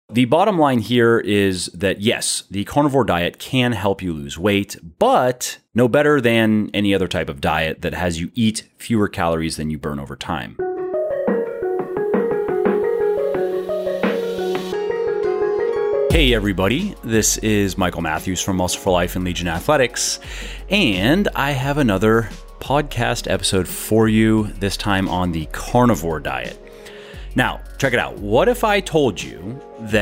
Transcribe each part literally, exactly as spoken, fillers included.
The bottom line here is that yes, the carnivore diet can help you lose weight, but no better than any other type of diet that has you eat fewer calories than you burn over time. Hey everybody, this is Michael Matthews from Muscle for Life and Legion Athletics, and I have another podcast episode for you, this time on the carnivore diet. Now, check it out. What if I told you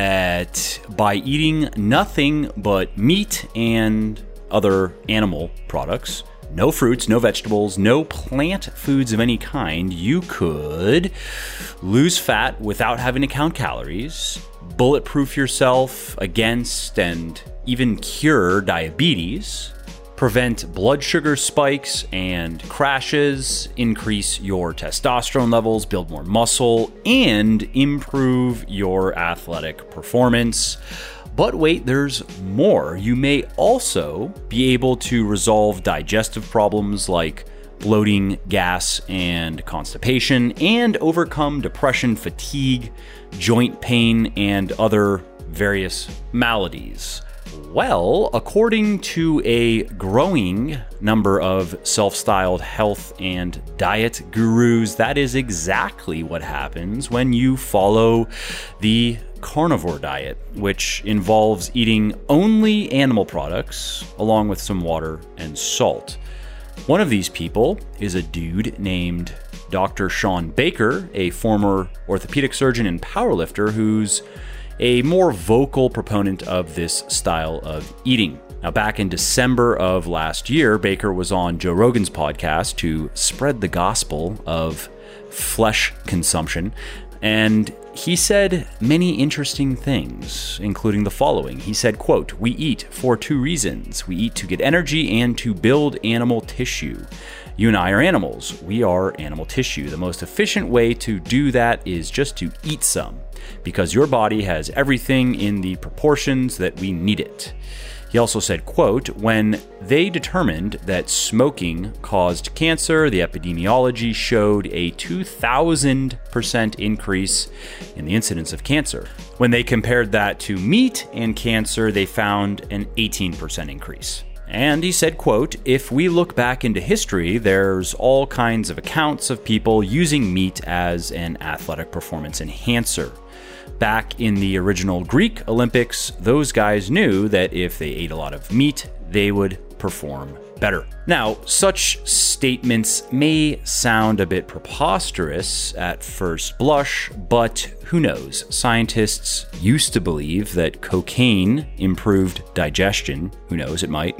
that by eating nothing but meat and other animal products, no fruits, no vegetables, no plant foods of any kind, you could lose fat without having to count calories, bulletproof yourself against and even cure diabetes, prevent blood sugar spikes and crashes, increase your testosterone levels, build more muscle, and improve your athletic performance. But wait, there's more. You may also be able to resolve digestive problems like bloating, gas, and constipation, and overcome depression, fatigue, joint pain, and other various maladies. Well, according to a growing number of self-styled health and diet gurus, that is exactly what happens when you follow the carnivore diet, which involves eating only animal products along with some water and salt. One of these people is a dude named Doctor Shawn Baker, a former orthopedic surgeon and powerlifter who's a more vocal proponent of this style of eating. Now, back in December of last year, Baker was on Joe Rogan's podcast to spread the gospel of flesh consumption, and he said many interesting things, including the following. He said, quote, "We eat for two reasons. We eat to get energy and to build animal tissue. You and I are animals. We are animal tissue. The most efficient way to do that is just to eat some, because your body has everything in the proportions that we need it." He also said, quote, "When they determined that smoking caused cancer, the epidemiology showed a two thousand percent increase in the incidence of cancer. When they compared that to meat and cancer, they found an eighteen percent increase." And he said, quote, "If we look back into history, there's all kinds of accounts of people using meat as an athletic performance enhancer. Back in the original Greek Olympics, those guys knew that if they ate a lot of meat, they would perform better." Now, such statements may sound a bit preposterous at first blush, but who knows? Scientists used to believe that cocaine improved digestion. Who knows? It might.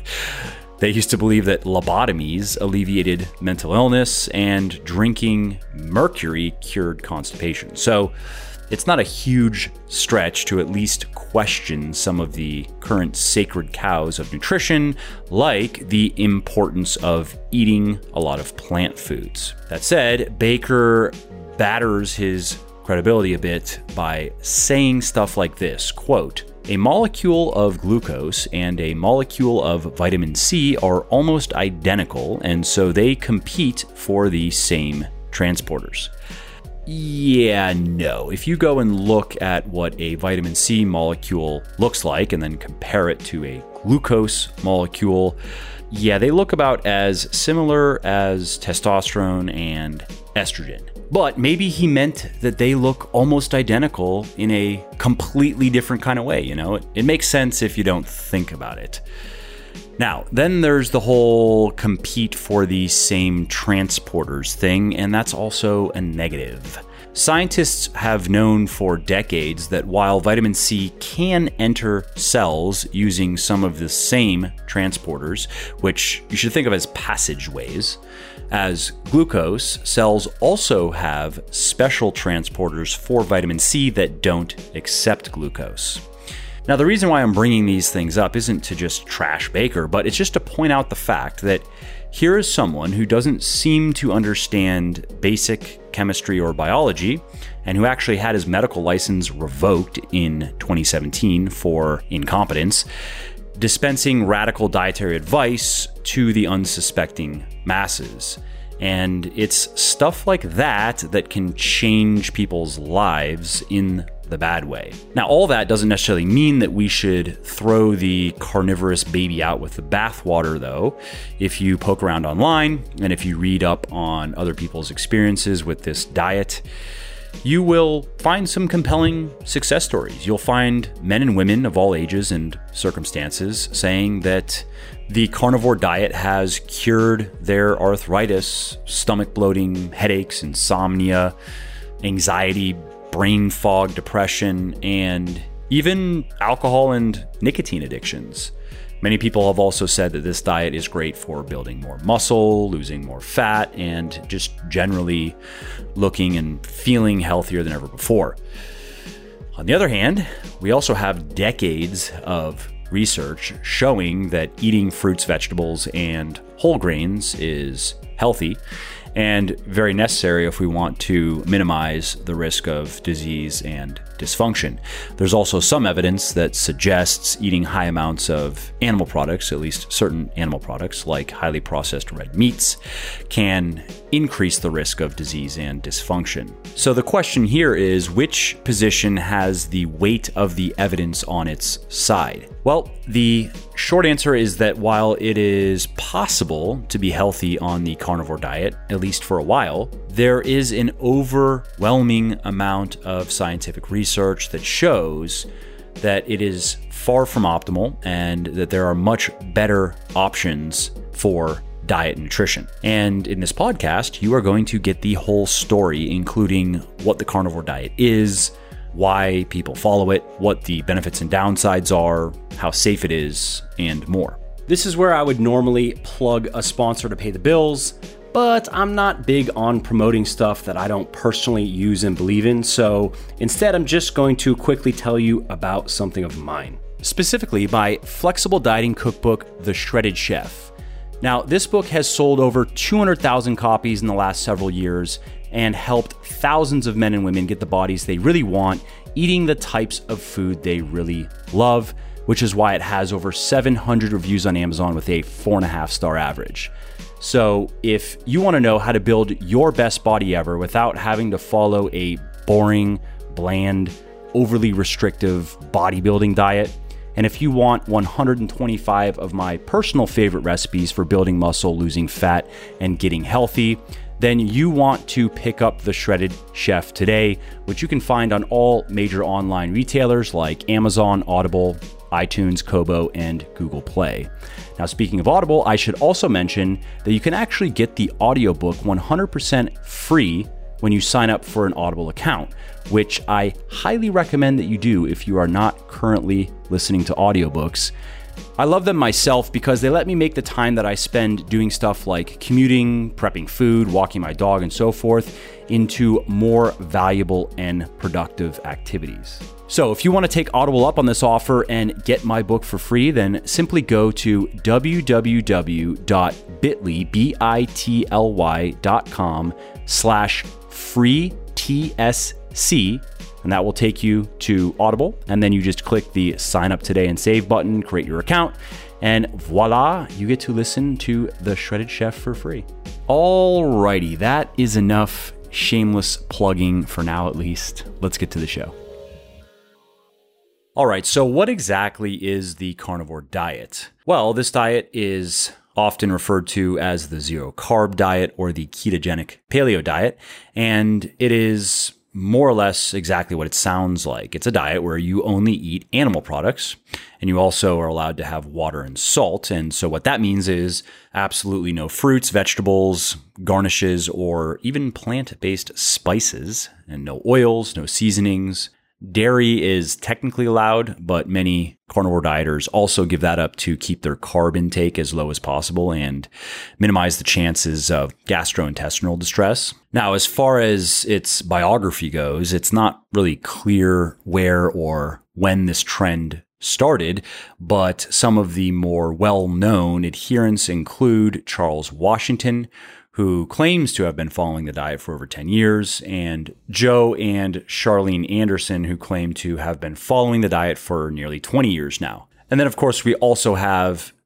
They used to believe that lobotomies alleviated mental illness and drinking mercury cured constipation. So, it's not a huge stretch to at least question some of the current sacred cows of nutrition, like the importance of eating a lot of plant foods. That said, Baker batters his credibility a bit by saying stuff like this, quote, "A molecule of glucose and a molecule of vitamin C are almost identical, and so they compete for the same transporters." Yeah, no. If you go and look at what a vitamin C molecule looks like and then compare it to a glucose molecule, yeah, they look about as similar as testosterone and estrogen. But maybe he meant that they look almost identical in a completely different kind of way, you know? It, it makes sense if you don't think about it. Now, then there's the whole compete for the same transporters thing, and that's also a negative. Scientists have known for decades that while vitamin C can enter cells using some of the same transporters, which you should think of as passageways, as glucose, cells also have special transporters for vitamin C that don't accept glucose. Now, the reason why I'm bringing these things up isn't to just trash Baker, but it's just to point out the fact that here is someone who doesn't seem to understand basic chemistry or biology, and who actually had his medical license revoked in twenty seventeen for incompetence, dispensing radical dietary advice to the unsuspecting masses. And it's stuff like that that can change people's lives in the bad way. Now, all that doesn't necessarily mean that we should throw the carnivorous baby out with the bathwater, though. If you poke around online and if you read up on other people's experiences with this diet, you will find some compelling success stories. You'll find men and women of all ages and circumstances saying that the carnivore diet has cured their arthritis, stomach bloating, headaches, insomnia, anxiety, brain fog, depression, and even alcohol and nicotine addictions. Many people have also said that this diet is great for building more muscle, losing more fat, and just generally looking and feeling healthier than ever before. On the other hand, we also have decades of research showing that eating fruits, vegetables, and whole grains is healthy and very necessary if we want to minimize the risk of disease and dysfunction. There's also some evidence that suggests eating high amounts of animal products, at least certain animal products like highly processed red meats, can increase the risk of disease and dysfunction. So the question here is, which position has the weight of the evidence on its side? Well, the short answer is that while it is possible to be healthy on the carnivore diet, at least for a while, there is an overwhelming amount of scientific research that shows that it is far from optimal and that there are much better options for diet and nutrition. And in this podcast, you are going to get the whole story, including what the carnivore diet is, why people follow it, what the benefits and downsides are, how safe it is, and more. This is where I would normally plug a sponsor to pay the bills, but I'm not big on promoting stuff that I don't personally use and believe in, so instead I'm just going to quickly tell you about something of mine. Specifically, my flexible dieting cookbook, The Shredded Chef. Now, this book has sold over two hundred thousand copies in the last several years and helped thousands of men and women get the bodies they really want, eating the types of food they really love, which is why it has over seven hundred reviews on Amazon with a four and a half star average. So if you want to know how to build your best body ever without having to follow a boring, bland, overly restrictive bodybuilding diet, and if you want one hundred twenty-five of my personal favorite recipes for building muscle, losing fat, and getting healthy, then you want to pick up The Shredded Chef today, which you can find on all major online retailers like Amazon, Audible, iTunes, Kobo, and Google Play. Now, speaking of Audible, I should also mention that you can actually get the audiobook one hundred percent free when you sign up for an Audible account, which I highly recommend that you do if you are not currently listening to audiobooks. I love them myself because they let me make the time that I spend doing stuff like commuting, prepping food, walking my dog, and so forth into more valuable and productive activities. So if you want to take Audible up on this offer and get my book for free, then simply go to www.bitly, B-I-T-L-Y dot com slash free T S C, and that will take you to Audible. And then you just click the sign up today and save button, create your account, and voila, you get to listen to The Shredded Chef for free. Alrighty, that is enough shameless plugging for now, at least. Let's get to the show. All right, so what exactly is the carnivore diet? Well, this diet is often referred to as the zero carb diet or the ketogenic paleo diet, and it is more or less exactly what it sounds like. It's a diet where you only eat animal products, and you also are allowed to have water and salt. And so what that means is absolutely no fruits, vegetables, garnishes, or even plant-based spices, and no oils, no seasonings. Dairy is technically allowed, but many carnivore dieters also give that up to keep their carb intake as low as possible and minimize the chances of gastrointestinal distress. Now, as far as its biography goes, it's not really clear where or when this trend started, but some of the more well-known adherents include Charles Washington, who claims to have been following the diet for over ten years, and Joe and Charlene Anderson, who claim to have been following the diet for nearly twenty years now. And then, of course, we also have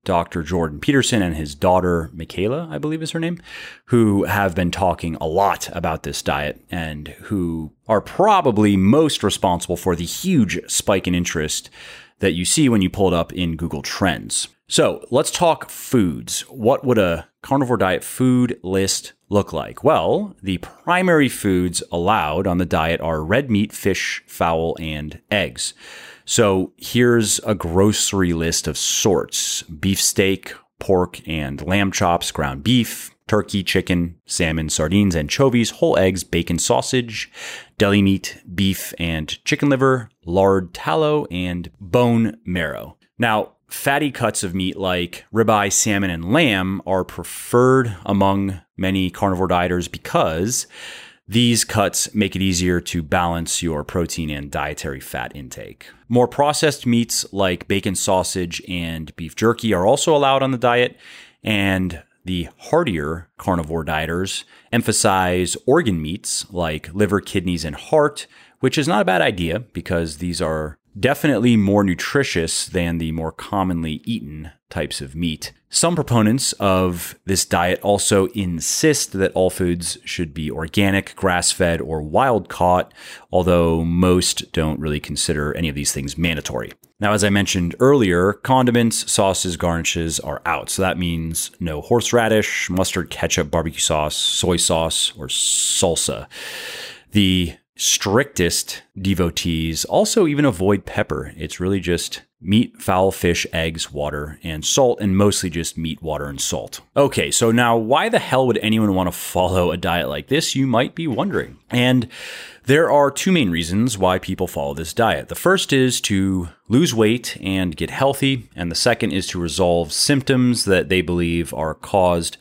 Doctor Jordan Peterson and his daughter, Michaela, I believe is her name, who have been talking a lot about this diet and who are probably most responsible for the huge spike in interest that you see when you pull it up in Google Trends. So let's talk foods. What would a carnivore diet food list look like? Well, the primary foods allowed on the diet are red meat, fish, fowl, and eggs. So here's a grocery list of sorts: beefsteak, pork and lamb chops, ground beef, turkey, chicken, salmon, sardines, anchovies, whole eggs, bacon, sausage, deli meat, beef and chicken liver, lard, tallow, and bone marrow. Now, fatty cuts of meat like ribeye, salmon, and lamb are preferred among many carnivore dieters because these cuts make it easier to balance your protein and dietary fat intake. More processed meats like bacon, sausage, and beef jerky are also allowed on the diet, and the hardier carnivore dieters emphasize organ meats like liver, kidneys, and heart, which is not a bad idea because these are definitely more nutritious than the more commonly eaten types of meat. Some proponents of this diet also insist that all foods should be organic, grass-fed, or wild-caught, although most don't really consider any of these things mandatory. Now, as I mentioned earlier, condiments, sauces, garnishes are out. So that means no horseradish, mustard, ketchup, barbecue sauce, soy sauce, or salsa. The strictest devotees also even avoid pepper. It's really just meat, fowl, fish, eggs, water, and salt, and mostly just meat, water, and salt. Okay, so now why the hell would anyone want to follow a diet like this, you might be wondering. And there are two main reasons why people follow this diet. The first is to lose weight and get healthy, and the second is to resolve symptoms that they believe are caused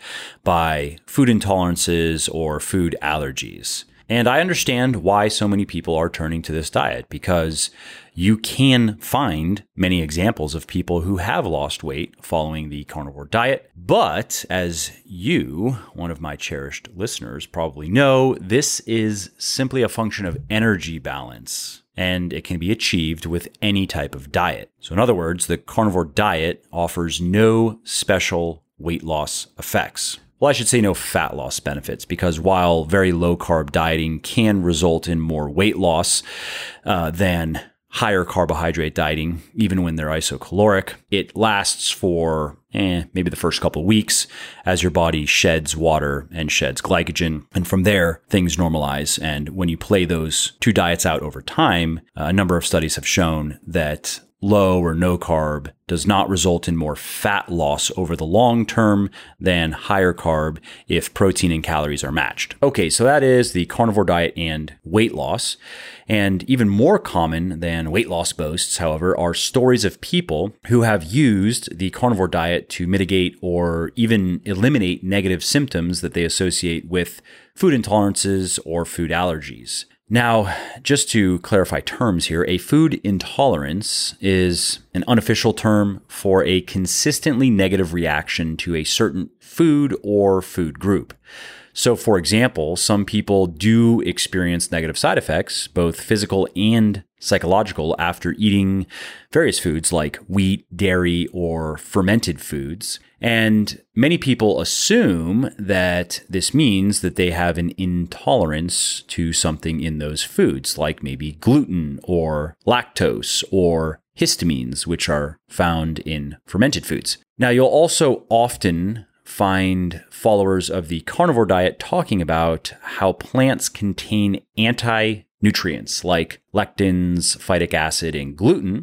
by food intolerances or food allergies. And I understand why so many people are turning to this diet, because you can find many examples of people who have lost weight following the carnivore diet. But as you, one of my cherished listeners, probably know, this is simply a function of energy balance, and it can be achieved with any type of diet. So in other words, the carnivore diet offers no special weight loss effects. Well, I should say no fat loss benefits, because while very low-carb dieting can result in more weight loss uh, than higher carbohydrate dieting, even when they're isocaloric, it lasts for eh, maybe the first couple of weeks as your body sheds water and sheds glycogen. And from there, things normalize. And when you play those two diets out over time, a number of studies have shown that low or no carb does not result in more fat loss over the long term than higher carb if protein and calories are matched. Okay, so that is the carnivore diet and weight loss. And even more common than weight loss boasts, however, are stories of people who have used the carnivore diet to mitigate or even eliminate negative symptoms that they associate with food intolerances or food allergies. Now, just to clarify terms here, a food intolerance is an unofficial term for a consistently negative reaction to a certain food or food group. So, for example, some people do experience negative side effects, both physical and psychological, after eating various foods like wheat, dairy, or fermented foods. And many people assume that this means that they have an intolerance to something in those foods, like maybe gluten or lactose or histamines, which are found in fermented foods. Now, you'll also often find followers of the carnivore diet talking about how plants contain anti-nutrients like lectins, phytic acid, and gluten,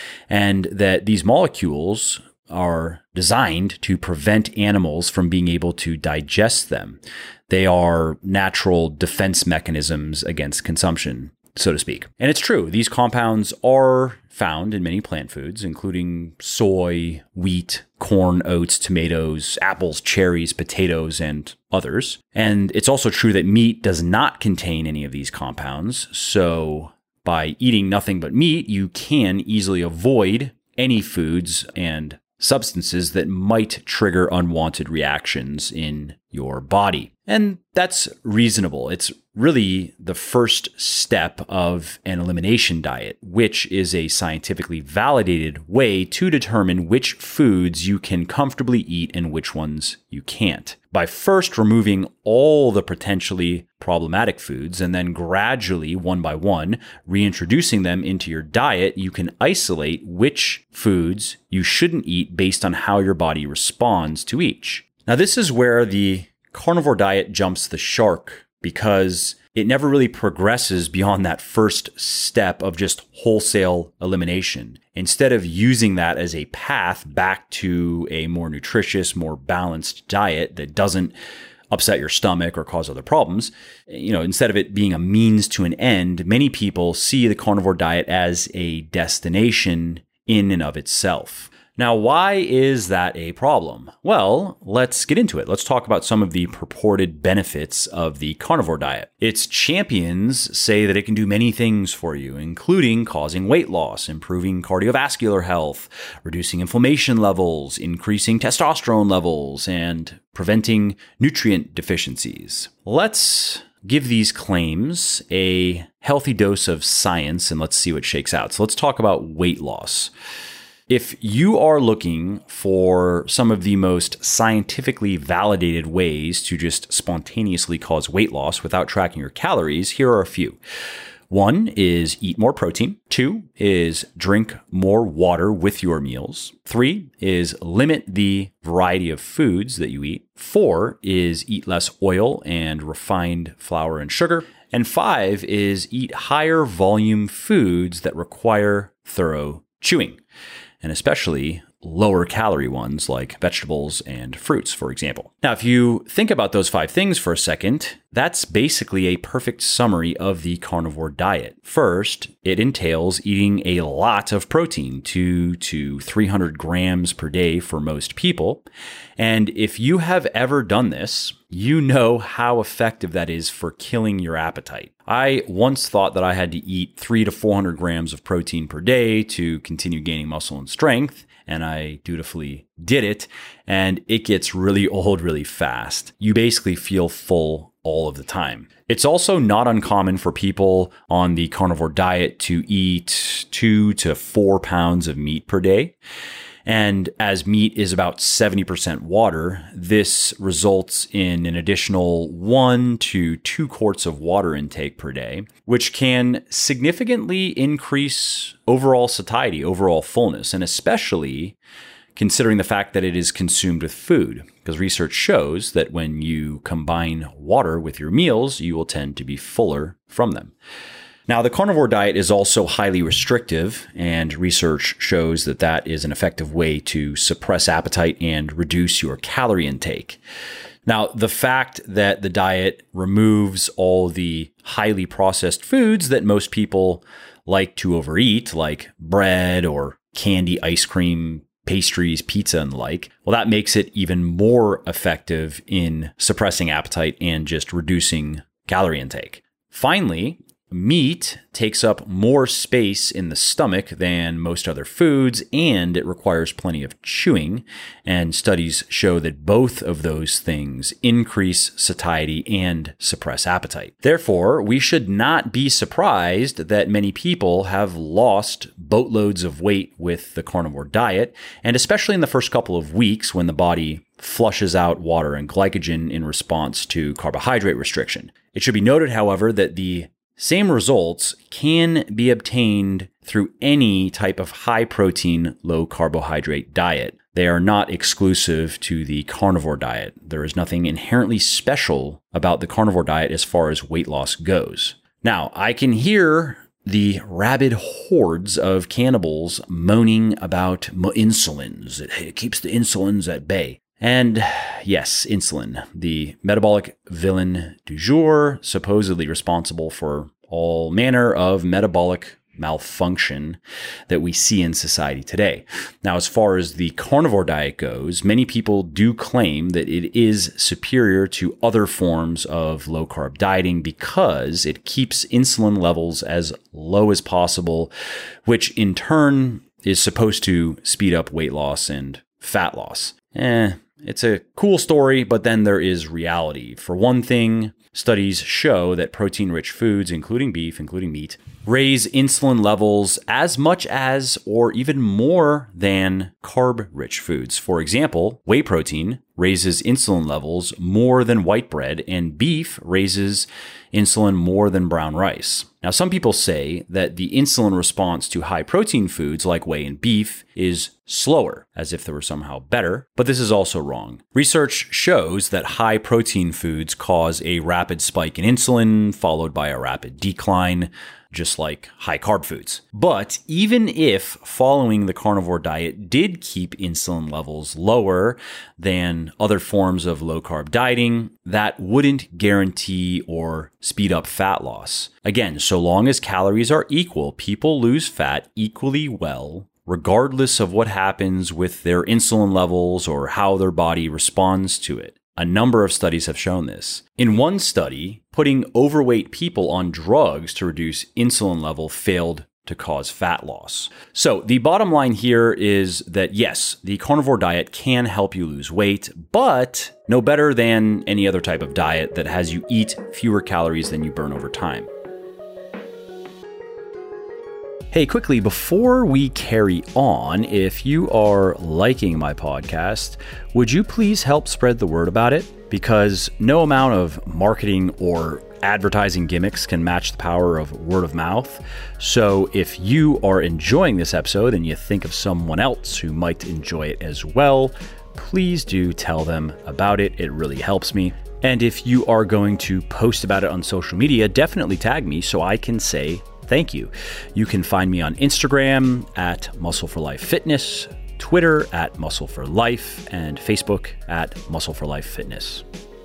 and that these molecules are designed to prevent animals from being able to digest them. They are natural defense mechanisms against consumption, so to speak. And it's true, these compounds are found in many plant foods, including soy, wheat, corn, oats, tomatoes, apples, cherries, potatoes, and others. And it's also true that meat does not contain any of these compounds. So by eating nothing but meat, you can easily avoid any foods and substances that might trigger unwanted reactions in your body. And that's reasonable. It's really the first step of an elimination diet, which is a scientifically validated way to determine which foods you can comfortably eat and which ones you can't. By first removing all the potentially problematic foods and then gradually, one by one, reintroducing them into your diet, you can isolate which foods you shouldn't eat based on how your body responds to each. Now, this is where the carnivore diet jumps the shark, because it never really progresses beyond that first step of just wholesale elimination. Instead of using that as a path back to a more nutritious, more balanced diet that doesn't upset your stomach or cause other problems, you know, instead of it being a means to an end, many people see the carnivore diet as a destination in and of itself. Now, why is that a problem? Well, let's get into it. Let's talk about some of the purported benefits of the carnivore diet. Its champions say that it can do many things for you, including causing weight loss, improving cardiovascular health, reducing inflammation levels, increasing testosterone levels, and preventing nutrient deficiencies. Let's give these claims a healthy dose of science and let's see what shakes out. So let's talk about weight loss. If you are looking for some of the most scientifically validated ways to just spontaneously cause weight loss without tracking your calories, here are a few. One is eat more protein. Two is drink more water with your meals. Three is limit the variety of foods that you eat. Four is eat less oil and refined flour and sugar. And five is eat higher volume foods that require thorough chewing, and especially lower calorie ones like vegetables and fruits, for example. Now, if you think about those five things for a second, that's basically a perfect summary of the carnivore diet. First, it entails eating a lot of protein, two to three hundred grams per day for most people. And if you have ever done this, you know how effective that is for killing your appetite. I once thought that I had to eat three to four hundred grams of protein per day to continue gaining muscle and strength, and I dutifully did it, and it gets really old really fast. You basically feel full all of the time. It's also not uncommon for people on the carnivore diet to eat two to four pounds of meat per day. And as meat is about seventy percent water, this results in an additional one to two quarts of water intake per day, which can significantly increase overall satiety, overall fullness, and especially considering the fact that it is consumed with food, because research shows that when you combine water with your meals, you will tend to be fuller from them. Now, the carnivore diet is also highly restrictive, and research shows that that is an effective way to suppress appetite and reduce your calorie intake. Now, the fact that the diet removes all the highly processed foods that most people like to overeat, like bread or candy, ice cream, pastries, pizza, and the like, well, that makes it even more effective in suppressing appetite and just reducing calorie intake. Finally, meat takes up more space in the stomach than most other foods, and it requires plenty of chewing. And studies show that both of those things increase satiety and suppress appetite. Therefore, we should not be surprised that many people have lost boatloads of weight with the carnivore diet, and especially in the first couple of weeks when the body flushes out water and glycogen in response to carbohydrate restriction. It should be noted, however, that the same results can be obtained through any type of high protein, low carbohydrate diet. They are not exclusive to the carnivore diet. There is nothing inherently special about the carnivore diet as far as weight loss goes. Now, I can hear the rabid hordes of cannibals moaning about insulins. It keeps the insulins at bay. And yes, insulin, the metabolic villain du jour, supposedly responsible for all manner of metabolic malfunction that we see in society today. Now, as far as the carnivore diet goes, many people do claim that it is superior to other forms of low-carb dieting because it keeps insulin levels as low as possible, which in turn is supposed to speed up weight loss and fat loss. Eh, It's a cool story, but then there is reality. For one thing, studies show that protein-rich foods, including beef, including meat, raise insulin levels as much as or even more than carb-rich foods. For example, whey protein raises insulin levels more than white bread, and beef raises insulin more than brown rice. Now, some people say that the insulin response to high protein foods like whey and beef is slower, as if they were somehow better, but this is also wrong. Research shows that high protein foods cause a rapid spike in insulin, followed by a rapid decline, just like high carb foods. But even if following the carnivore diet did keep insulin levels lower than other forms of low carb dieting, that wouldn't guarantee or speed up fat loss. Again, so long as calories are equal, people lose fat equally well, regardless of what happens with their insulin levels or how their body responds to it. A number of studies have shown this. In one study, putting overweight people on drugs to reduce insulin level failed to cause fat loss. So the bottom line here is that yes, the carnivore diet can help you lose weight, but no better than any other type of diet that has you eat fewer calories than you burn over time. Hey, quickly, before we carry on, if you are liking my podcast, would you please help spread the word about it? Because no amount of marketing or advertising gimmicks can match the power of word of mouth. So if you are enjoying this episode and you think of someone else who might enjoy it as well, please do tell them about it. It really helps me. And if you are going to post about it on social media, definitely tag me so I can say thank you. You can find me on Instagram at Muscle for Life Fitness, Twitter at Muscle for Life, and Facebook at Muscle for Life Fitness.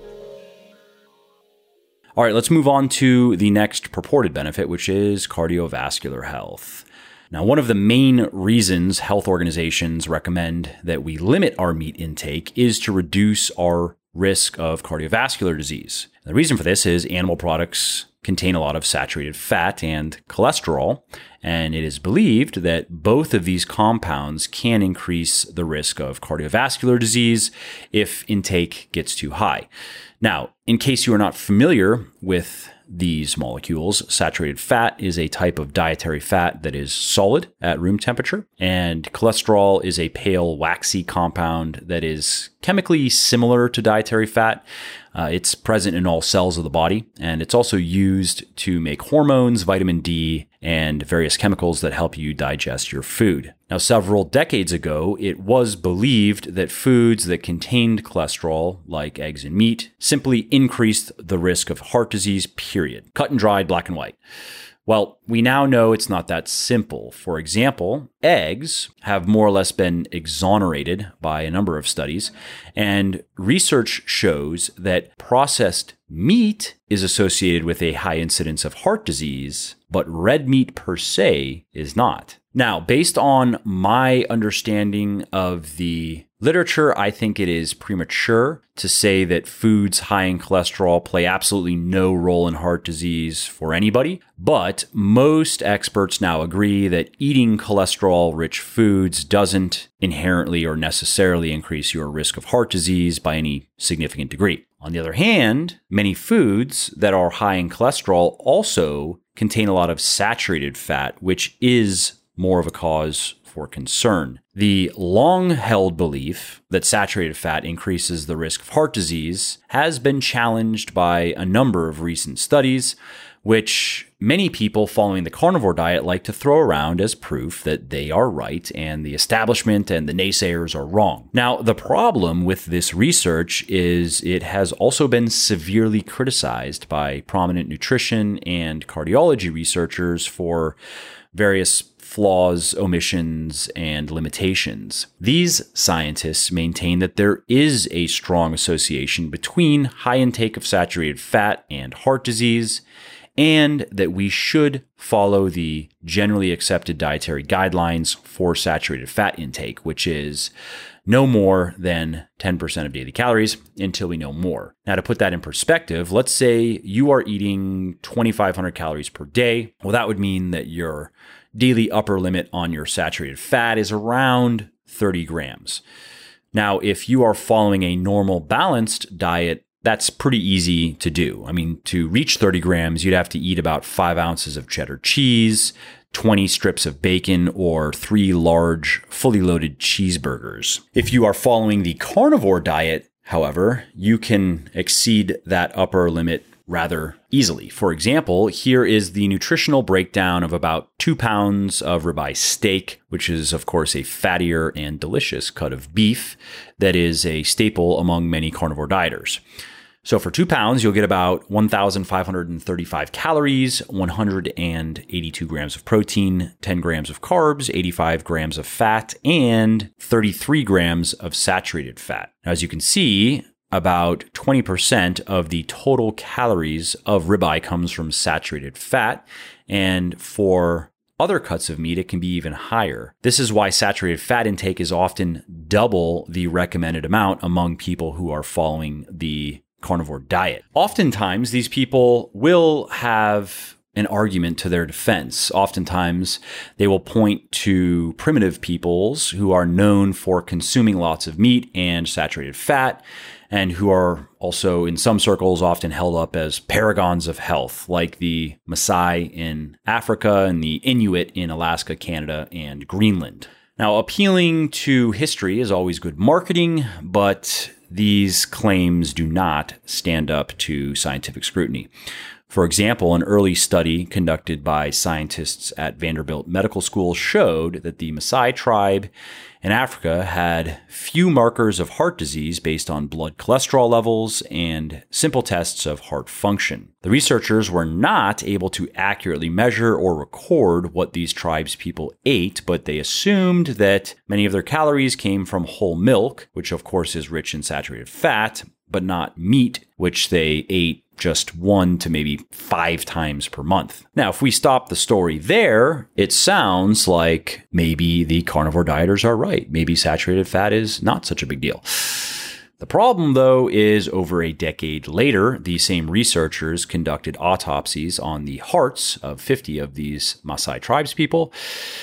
All right, let's move on to the next purported benefit, which is cardiovascular health. Now, one of the main reasons health organizations recommend that we limit our meat intake is to reduce our risk of cardiovascular disease. The reason for this is animal products contain a lot of saturated fat and cholesterol, and it is believed that both of these compounds can increase the risk of cardiovascular disease if intake gets too high. Now, in case you are not familiar with these molecules, saturated fat is a type of dietary fat that is solid at room temperature, and cholesterol is a pale, waxy compound that is chemically similar to dietary fat. Uh, it's present in all cells of the body, and it's also used to make hormones, vitamin D, and various chemicals that help you digest your food. Now, several decades ago, it was believed that foods that contained cholesterol, like eggs and meat, simply increased the risk of heart disease, period. Cut and dried, black and white. Well, we now know it's not that simple. For example, eggs have more or less been exonerated by a number of studies, and research shows that processed meat is associated with a high incidence of heart disease, but red meat per se is not. Now, based on my understanding of the literature, I think it is premature to say that foods high in cholesterol play absolutely no role in heart disease for anybody. But most experts now agree that eating cholesterol-rich foods doesn't inherently or necessarily increase your risk of heart disease by any significant degree. On the other hand, many foods that are high in cholesterol also contain a lot of saturated fat, which is more of a cause for concern. The long-held belief that saturated fat increases the risk of heart disease has been challenged by a number of recent studies, which many people following the carnivore diet like to throw around as proof that they are right and the establishment and the naysayers are wrong. Now, the problem with this research is it has also been severely criticized by prominent nutrition and cardiology researchers for various flaws, omissions, and limitations. These scientists maintain that there is a strong association between high intake of saturated fat and heart disease, and that we should follow the generally accepted dietary guidelines for saturated fat intake, which is no more than ten percent of daily calories until we know more. Now, to put that in perspective, let's say you are eating twenty-five hundred calories per day. Well, that would mean that your daily upper limit on your saturated fat is around thirty grams. Now, if you are following a normal balanced diet that's pretty easy to do. I mean, to reach thirty grams, you'd have to eat about five ounces of cheddar cheese, twenty strips of bacon, or three large, fully loaded cheeseburgers. If you are following the carnivore diet, however, you can exceed that upper limit rather easily. For example, here is the nutritional breakdown of about two pounds of ribeye steak, which is, of course, a fattier and delicious cut of beef that is a staple among many carnivore dieters. So for two pounds, you'll get about one thousand five hundred thirty-five calories, one hundred eighty-two grams of protein, ten grams of carbs, eighty-five grams of fat, and thirty-three grams of saturated fat. Now, as you can see, about twenty percent of the total calories of ribeye comes from saturated fat, and for other cuts of meat, it can be even higher. This is why saturated fat intake is often double the recommended amount among people who are following the carnivore diet. Oftentimes, these people will have an argument to their defense. Oftentimes, they will point to primitive peoples who are known for consuming lots of meat and saturated fat, and who are also, in some circles, often held up as paragons of health, like the Maasai in Africa and the Inuit in Alaska, Canada, and Greenland. Now, appealing to history is always good marketing, but these claims do not stand up to scientific scrutiny. For example, an early study conducted by scientists at Vanderbilt Medical School showed that the Maasai tribe in Africa had few markers of heart disease based on blood cholesterol levels and simple tests of heart function. The researchers were not able to accurately measure or record what these tribes people ate, but they assumed that many of their calories came from whole milk, which of course is rich in saturated fat, but not meat, which they ate just one to maybe five times per month. Now, if we stop the story there, it sounds like maybe the carnivore dieters are right. Maybe saturated fat is not such a big deal. The problem, though, is over a decade later, the same researchers conducted autopsies on the hearts of fifty of these Maasai tribespeople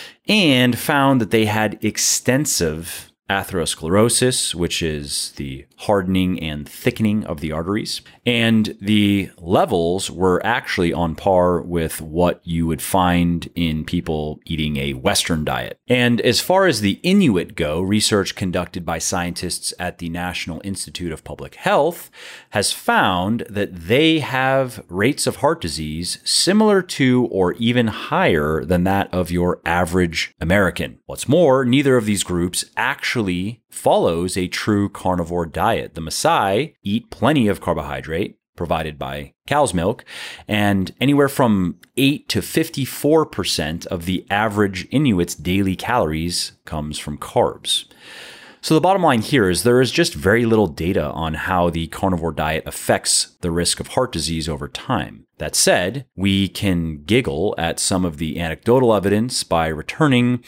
and found that they had extensive atherosclerosis, which is the hardening and thickening of the arteries. And the levels were actually on par with what you would find in people eating a Western diet. And as far as the Inuit go, research conducted by scientists at the National Institute of Public Health has found that they have rates of heart disease similar to or even higher than that of your average American. What's more, neither of these groups actually follows a true carnivore diet. The Maasai eat plenty of carbohydrate provided by cow's milk, and anywhere from eight to fifty-four percent of the average Inuit's daily calories comes from carbs. So the bottom line here is there is just very little data on how the carnivore diet affects the risk of heart disease over time. That said, we can giggle at some of the anecdotal evidence by returning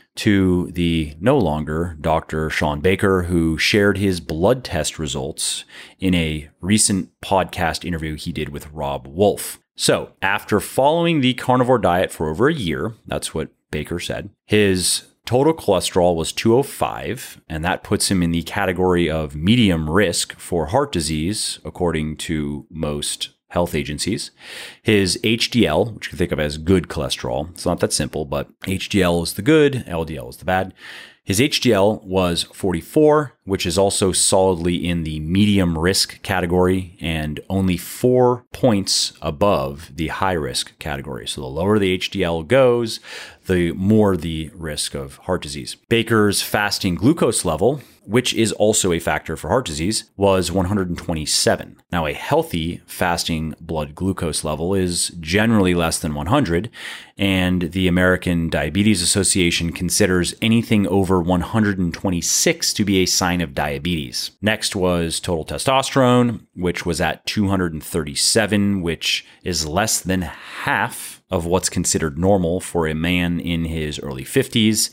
to the no longer Doctor Shawn Baker, who shared his blood test results in a recent podcast interview he did with Rob Wolf. So, after following the carnivore diet for over a year, that's what Baker said, his total cholesterol was two oh five, and that puts him in the category of medium risk for heart disease, according to most health agencies. His H D L, which you can think of as good cholesterol, it's not that simple, but H D L is the good, L D L is the bad. His H D L was forty-four, which is also solidly in the medium risk category and only four points above the high risk category. So the lower the H D L goes, the more the risk of heart disease. Baker's fasting glucose level, which is also a factor for heart disease, was one hundred twenty-seven. Now, a healthy fasting blood glucose level is generally less than one hundred, and the American Diabetes Association considers anything over one hundred twenty-six to be a sign of diabetes. Next was total testosterone, which was at two hundred thirty-seven, which is less than half of what's considered normal for a man in his early fifties,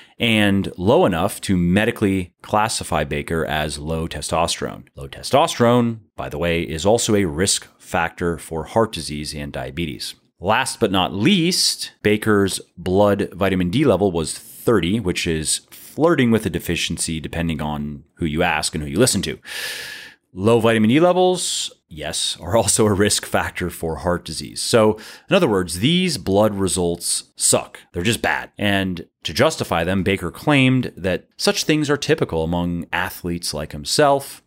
and low enough to medically classify Baker as low testosterone. Low testosterone, by the way, is also a risk factor for heart disease and diabetes. Last but not least, Baker's blood vitamin D level was thirty, which is flirting with a deficiency depending on who you ask and who you listen to. Low vitamin D levels, yes, are also a risk factor for heart disease. So, in other words, these blood results suck. They're just bad. And to justify them, Baker claimed that such things are typical among athletes like himself.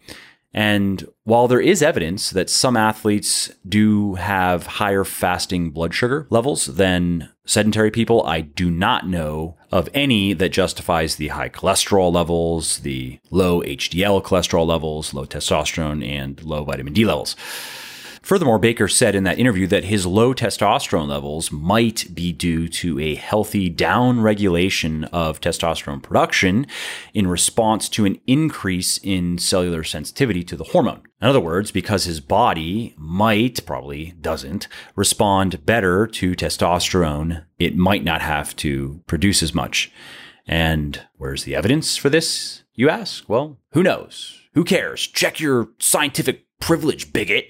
And while there is evidence that some athletes do have higher fasting blood sugar levels than sedentary people, I do not know of any that justifies the high cholesterol levels, the low H D L cholesterol levels, low testosterone, and low vitamin D levels. Furthermore, Baker said in that interview that his low testosterone levels might be due to a healthy downregulation of testosterone production in response to an increase in cellular sensitivity to the hormone. In other words, because his body might, probably doesn't, respond better to testosterone, it might not have to produce as much. And where's the evidence for this, you ask? Well, who knows? Who cares? Check your scientific privilege, bigot.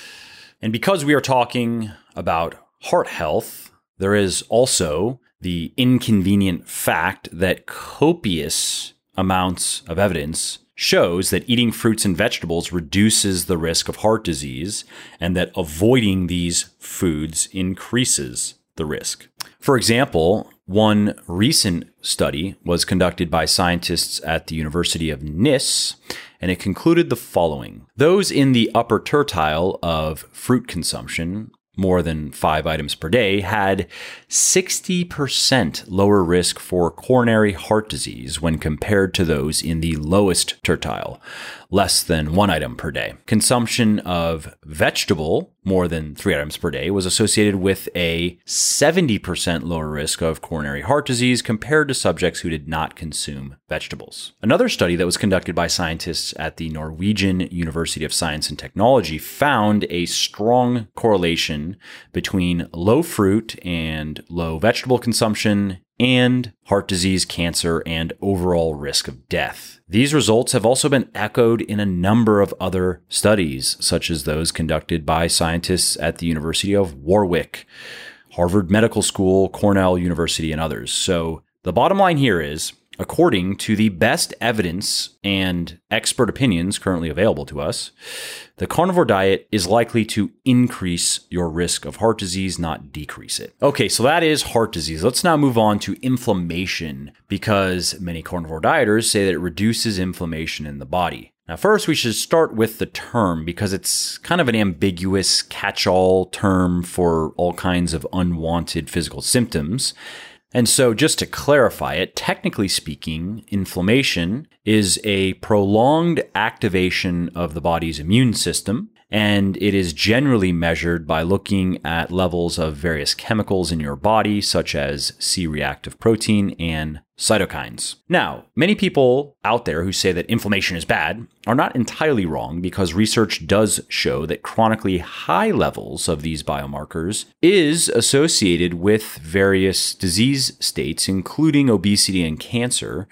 And because we are talking about heart health, there is also the inconvenient fact that copious amounts of evidence shows that eating fruits and vegetables reduces the risk of heart disease and that avoiding these foods increases the risk. For example, one recent study was conducted by scientists at the University of Nice, and it concluded the following. Those in the upper tertile of fruit consumption, more than five items per day, had sixty percent lower risk for coronary heart disease when compared to those in the lowest tertile, less than one item per day. Consumption of vegetable, more than three items per day, was associated with a seventy percent lower risk of coronary heart disease compared to subjects who did not consume vegetables. Another study that was conducted by scientists at the Norwegian University of Science and Technology found a strong correlation between low fruit and low vegetable consumption and heart disease, cancer, and overall risk of death. These results have also been echoed in a number of other studies, such as those conducted by scientists at the University of Warwick, Harvard Medical School, Cornell University, and others. So the bottom line here is, according to the best evidence and expert opinions currently available to us, the carnivore diet is likely to increase your risk of heart disease, not decrease it. Okay, so that is heart disease. Let's now move on to inflammation, because many carnivore dieters say that it reduces inflammation in the body. Now, first, we should start with the term, because it's kind of an ambiguous catch-all term for all kinds of unwanted physical symptoms. And so just to clarify it, technically speaking, inflammation is a prolonged activation of the body's immune system, and it is generally measured by looking at levels of various chemicals in your body, such as C-reactive protein and cytokines. Now, many people out there who say that inflammation is bad are not entirely wrong, because research does show that chronically high levels of these biomarkers is associated with various disease states, including obesity and cancer.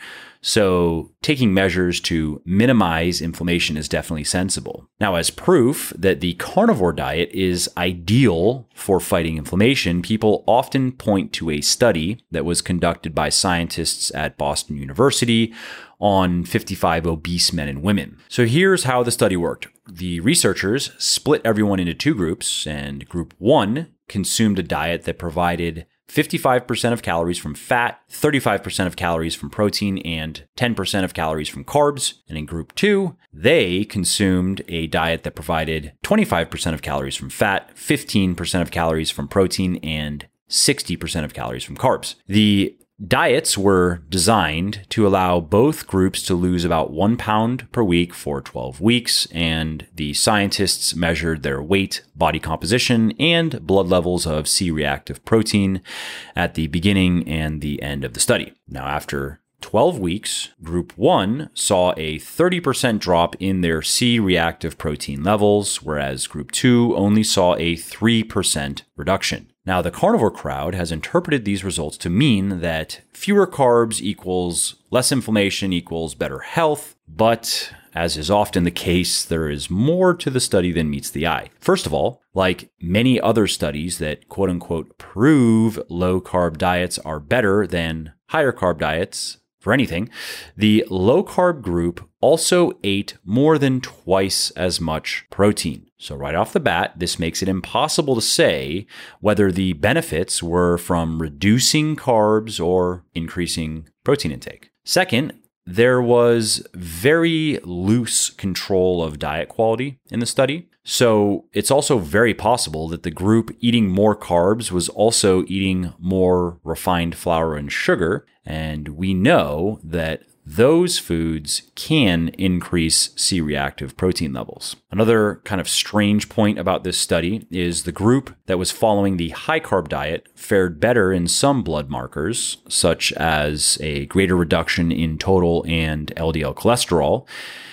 So taking measures to minimize inflammation is definitely sensible. Now, as proof that the carnivore diet is ideal for fighting inflammation, people often point to a study that was conducted by scientists at Boston University on fifty-five obese men and women. So here's how the study worked. The researchers split everyone into two groups, and group one consumed a diet that provided fifty-five percent of calories from fat, thirty-five percent of calories from protein, and ten percent of calories from carbs. And in group two, they consumed a diet that provided twenty-five percent of calories from fat, fifteen percent of calories from protein, and sixty percent of calories from carbs. The diets were designed to allow both groups to lose about one pound per week for twelve weeks, and the scientists measured their weight, body composition, and blood levels of C-reactive protein at the beginning and the end of the study. Now, after twelve weeks, group one saw a thirty percent drop in their C-reactive protein levels, whereas group two only saw a three percent reduction. Now, the carnivore crowd has interpreted these results to mean that fewer carbs equals less inflammation equals better health, but as is often the case, there is more to the study than meets the eye. First of all, like many other studies that quote unquote prove low carb diets are better than higher carb diets for anything, the low carb group also ate more than twice as much protein. So right off the bat, this makes it impossible to say whether the benefits were from reducing carbs or increasing protein intake. Second, there was very loose control of diet quality in the study. So it's also very possible that the group eating more carbs was also eating more refined flour and sugar. And we know that those foods can increase C-reactive protein levels. Another kind of strange point about this study is the group that was following the high-carb diet fared better in some blood markers, such as a greater reduction in total and L D L cholesterol.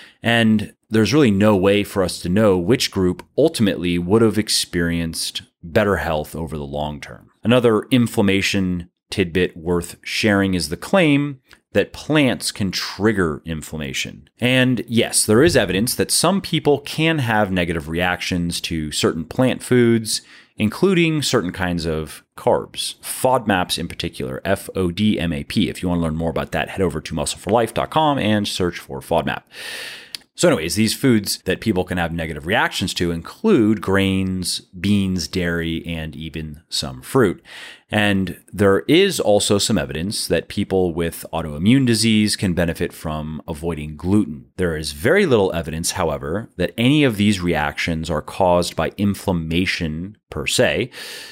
And there's really no way for us to know which group ultimately would have experienced better health over the long term. Another inflammation tidbit worth sharing is the claim that plants can trigger inflammation. And yes, there is evidence that some people can have negative reactions to certain plant foods, including certain kinds of carbs, FODMAPs in particular, F O D M A P. If you want to learn more about that, head over to muscle for life dot com and search for FODMAP. So anyways, these foods that people can have negative reactions to include grains, beans, dairy, and even some fruit. And there is also some evidence that people with autoimmune disease can benefit from avoiding gluten. There is very little evidence, however, that any of these reactions are caused by inflammation per se,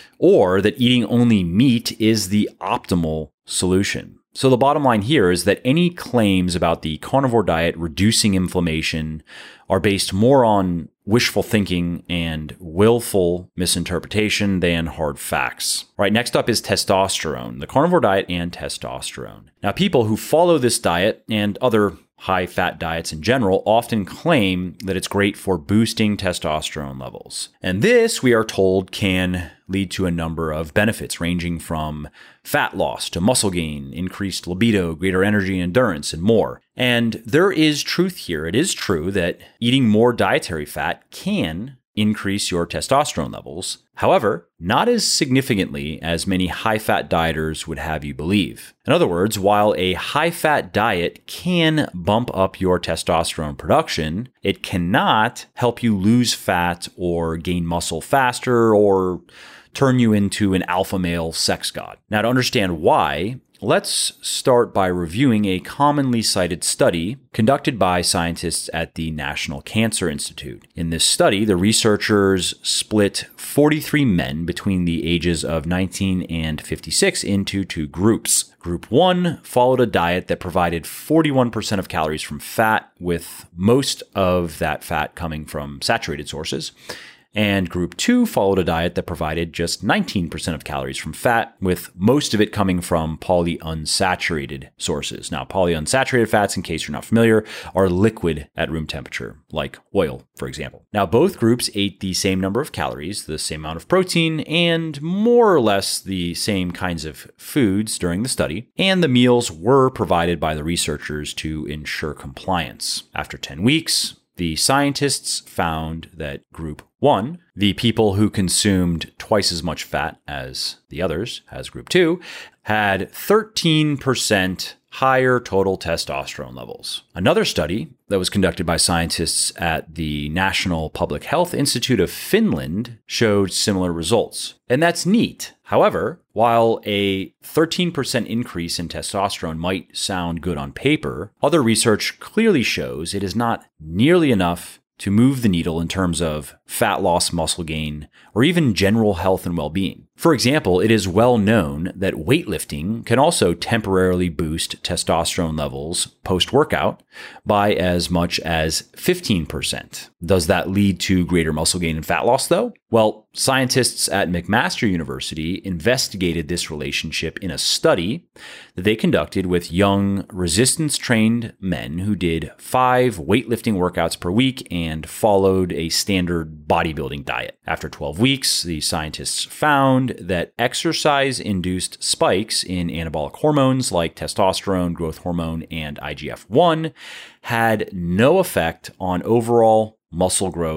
or that eating only meat is the optimal solution. So the bottom line here is that any claims about the carnivore diet reducing inflammation are based more on wishful thinking and willful misinterpretation than hard facts. All right, next up is testosterone, the carnivore diet and testosterone. Now, people who follow this diet and other high-fat diets in general often claim that it's great for boosting testosterone levels. And this, we are told, can lead to a number of benefits ranging from fat loss to muscle gain, increased libido, greater energy and endurance, and more. And there is truth here. It is true that eating more dietary fat can increase your testosterone levels. However, not as significantly as many high-fat dieters would have you believe. In other words, while a high-fat diet can bump up your testosterone production, it cannot help you lose fat or gain muscle faster or turn you into an alpha male sex god. Now, to understand why, let's start by reviewing a commonly cited study conducted by scientists at the National Cancer Institute. In this study, the researchers split forty-three men between the ages of nineteen and fifty-six into two groups. Group one followed a diet that provided forty-one percent of calories from fat, with most of that fat coming from saturated sources. And group two followed a diet that provided just nineteen percent of calories from fat, with most of it coming from polyunsaturated sources. Now, polyunsaturated fats, in case you're not familiar, are liquid at room temperature, like oil, for example. Now, both groups ate the same number of calories, the same amount of protein, and more or less the same kinds of foods during the study, and the meals were provided by the researchers to ensure compliance. After ten weeks, the scientists found that group one, the people who consumed twice as much fat as the others, as group two, had thirteen percent higher total testosterone levels. Another study that was conducted by scientists at the National Public Health Institute of Finland showed similar results. And that's neat. However, while a thirteen percent increase in testosterone might sound good on paper, other research clearly shows it is not nearly enough to move the needle in terms of fat loss, muscle gain, or even general health and well-being. For example, it is well known that weightlifting can also temporarily boost testosterone levels post-workout by as much as fifteen percent. Does that lead to greater muscle gain and fat loss, though? Well, scientists at McMaster University investigated this relationship in a study that they conducted with young resistance-trained men who did five weightlifting workouts per week and followed a standard bodybuilding diet. After twelve weeks, the scientists found that exercise-induced spikes in anabolic hormones like testosterone, growth hormone, and I G F one had no effect on overall muscle growth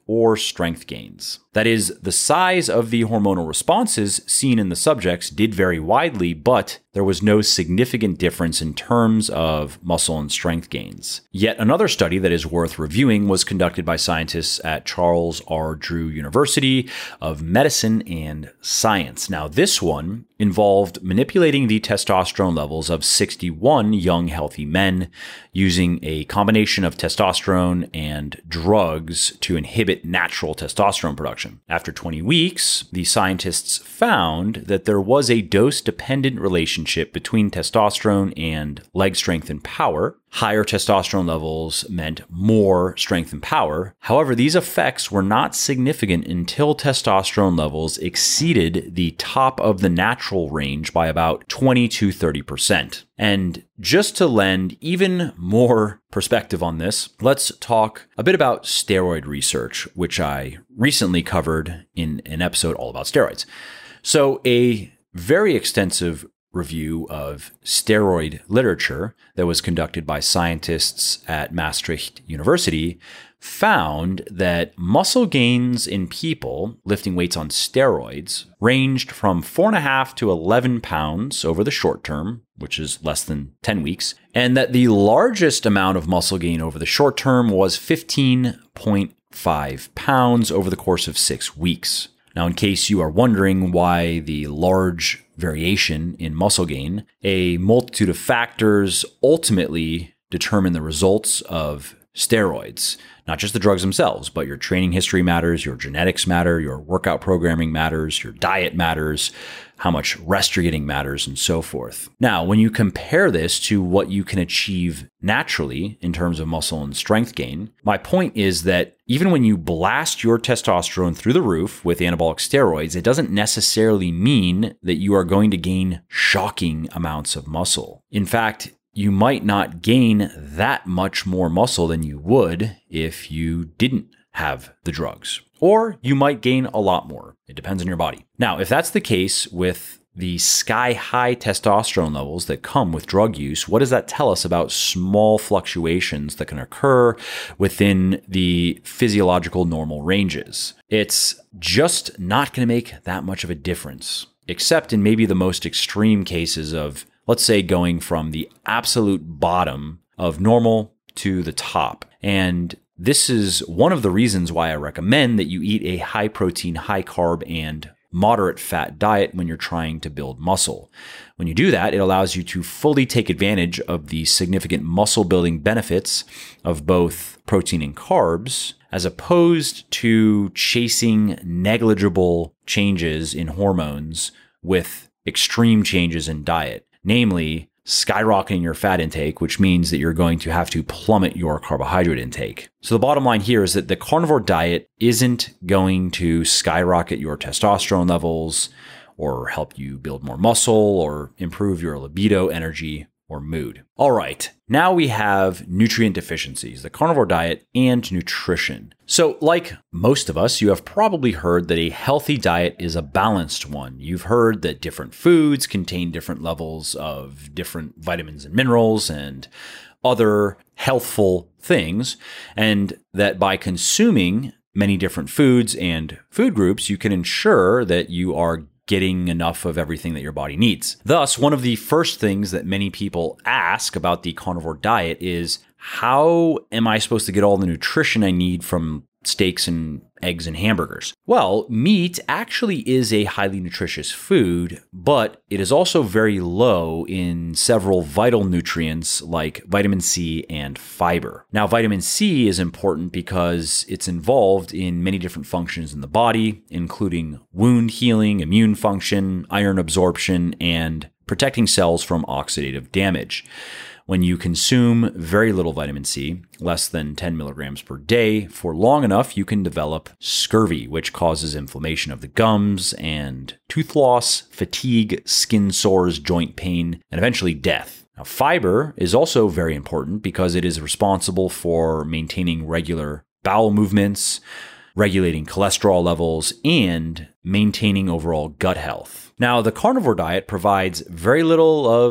or strength gains. That is, the size of the hormonal responses seen in the subjects did vary widely, but there was no significant difference in terms of muscle and strength gains. Yet another study that is worth reviewing was conducted by scientists at Charles R. Drew University of Medicine and Science. Now, this one involved manipulating the testosterone levels of sixty-one young healthy men using a combination of testosterone and drugs to inhibit natural testosterone production. After twenty weeks, the scientists found that there was a dose-dependent relationship between testosterone and leg strength and power. Higher testosterone levels meant more strength and power. However, these effects were not significant until testosterone levels exceeded the top of the natural range by about twenty to thirty percent. And just to lend even more perspective on this, let's talk a bit about steroid research, which I recently covered in an episode all about steroids. So a very extensive review of steroid literature that was conducted by scientists at Maastricht University found that muscle gains in people lifting weights on steroids ranged from four and a half to eleven pounds over the short term, which is less than ten weeks, and that the largest amount of muscle gain over the short term was fifteen point five pounds over the course of six weeks. Now, in case you are wondering why the large variation in muscle gain, a multitude of factors ultimately determine the results of steroids. Not just the drugs themselves, but your training history matters, your genetics matter, your workout programming matters, your diet matters, how much rest you're getting matters, and so forth. Now, when you compare this to what you can achieve naturally in terms of muscle and strength gain, my point is that even when you blast your testosterone through the roof with anabolic steroids, it doesn't necessarily mean that you are going to gain shocking amounts of muscle. In fact, you might not gain that much more muscle than you would if you didn't have the drugs. Or you might gain a lot more. It depends on your body. Now, if that's the case with the sky-high testosterone levels that come with drug use, what does that tell us about small fluctuations that can occur within the physiological normal ranges? It's just not going to make that much of a difference, except in maybe the most extreme cases of, let's say, going from the absolute bottom of normal to the top. And this is one of the reasons why I recommend that you eat a high protein, high carb, and moderate fat diet when you're trying to build muscle. When you do that, it allows you to fully take advantage of the significant muscle building benefits of both protein and carbs, as opposed to chasing negligible changes in hormones with extreme changes in diet. Namely, skyrocketing your fat intake, which means that you're going to have to plummet your carbohydrate intake. So the bottom line here is that the carnivore diet isn't going to skyrocket your testosterone levels or help you build more muscle or improve your libido, energy, or mood. All right, now we have nutrient deficiencies, the carnivore diet, and nutrition. So like most of us, you have probably heard that a healthy diet is a balanced one. You've heard that different foods contain different levels of different vitamins and minerals and other healthful things, and that by consuming many different foods and food groups, you can ensure that you are getting enough of everything that your body needs. Thus, one of the first things that many people ask about the carnivore diet is, how am I supposed to get all the nutrition I need from steaks and eggs and hamburgers? Well, meat actually is a highly nutritious food, but it is also very low in several vital nutrients like vitamin C and fiber. Now, vitamin C is important because it's involved in many different functions in the body, including wound healing, immune function, iron absorption, and protecting cells from oxidative damage. When you consume very little vitamin C, less than ten milligrams per day, for long enough, you can develop scurvy, which causes inflammation of the gums and tooth loss, fatigue, skin sores, joint pain, and eventually death. Now, fiber is also very important because it is responsible for maintaining regular bowel movements, regulating cholesterol levels, and maintaining overall gut health. Now, the carnivore diet provides very little of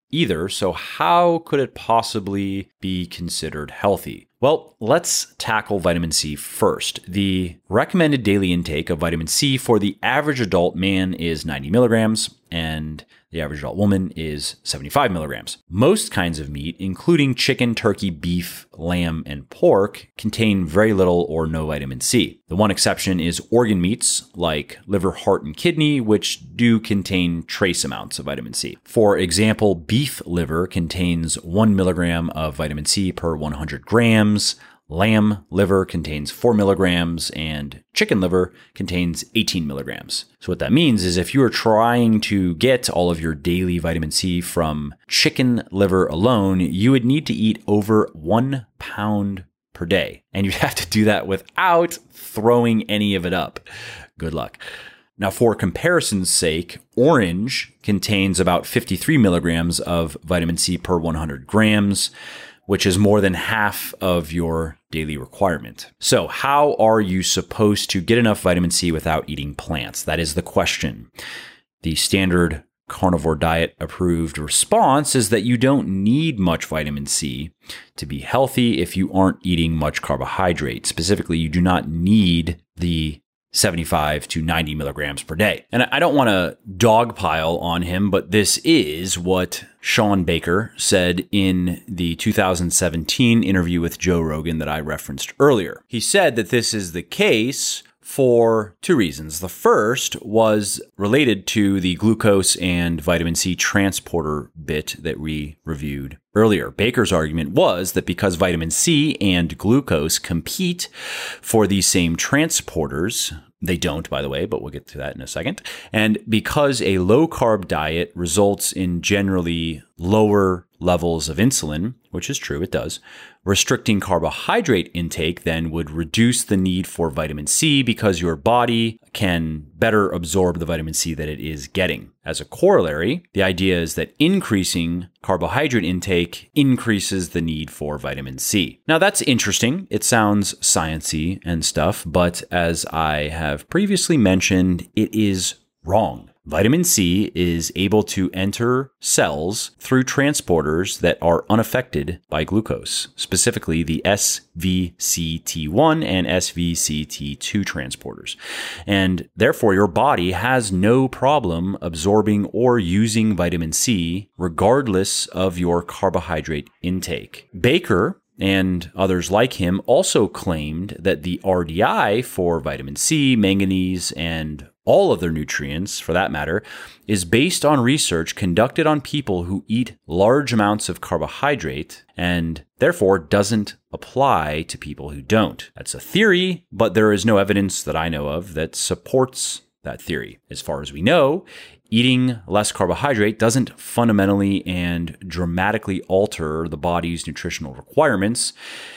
either, so how could it possibly be considered healthy? Well, let's tackle vitamin C first. The recommended daily intake of vitamin C for the average adult man is ninety milligrams, and the average adult woman is seventy-five milligrams. Most kinds of meat, including chicken, turkey, beef, lamb, and pork, contain very little or no vitamin C. The one exception is organ meats like liver, heart, and kidney, which do contain trace amounts of vitamin C. For example, beef liver contains one milligram of vitamin C per one hundred grams. Lamb liver contains four milligrams and chicken liver contains eighteen milligrams. So what that means is if you are trying to get all of your daily vitamin C from chicken liver alone, you would need to eat over one pound per day. And you'd have to do that without throwing any of it up. Good luck. Now, for comparison's sake, orange contains about fifty-three milligrams of vitamin C per one hundred grams, which is more than half of your daily requirement. So how are you supposed to get enough vitamin C without eating plants? That is the question. The standard carnivore diet approved response is that you don't need much vitamin C to be healthy if you aren't eating much carbohydrate. Specifically, you do not need the seventy-five to ninety milligrams per day. And I don't want to dogpile on him, but this is what Shawn Baker said in the two thousand seventeen interview with Joe Rogan that I referenced earlier. He said that this is the case for two reasons. The first was related to the glucose and vitamin C transporter bit that we reviewed earlier. Baker's argument was that because vitamin C and glucose compete for these same transporters, they don't, by the way, but we'll get to that in a second. And because a low-carb diet results in generally lower levels of insulin, which is true, it does, restricting carbohydrate intake then would reduce the need for vitamin C because your body can better absorb the vitamin C that it is getting. As a corollary, the idea is that increasing carbohydrate intake increases the need for vitamin C. Now that's interesting. It sounds sciencey and stuff, but as I have previously mentioned, it is wrong. Vitamin C is able to enter cells through transporters that are unaffected by glucose, specifically the S V C T one and S V C T two transporters. And therefore, your body has no problem absorbing or using vitamin C regardless of your carbohydrate intake. Baker and others like him also claimed that the R D I for vitamin C, manganese, and all other nutrients, for that matter, is based on research conducted on people who eat large amounts of carbohydrate and therefore doesn't apply to people who don't. That's a theory, but there is no evidence that I know of that supports that theory. As far as we know, eating less carbohydrate doesn't fundamentally and dramatically alter the body's nutritional requirements,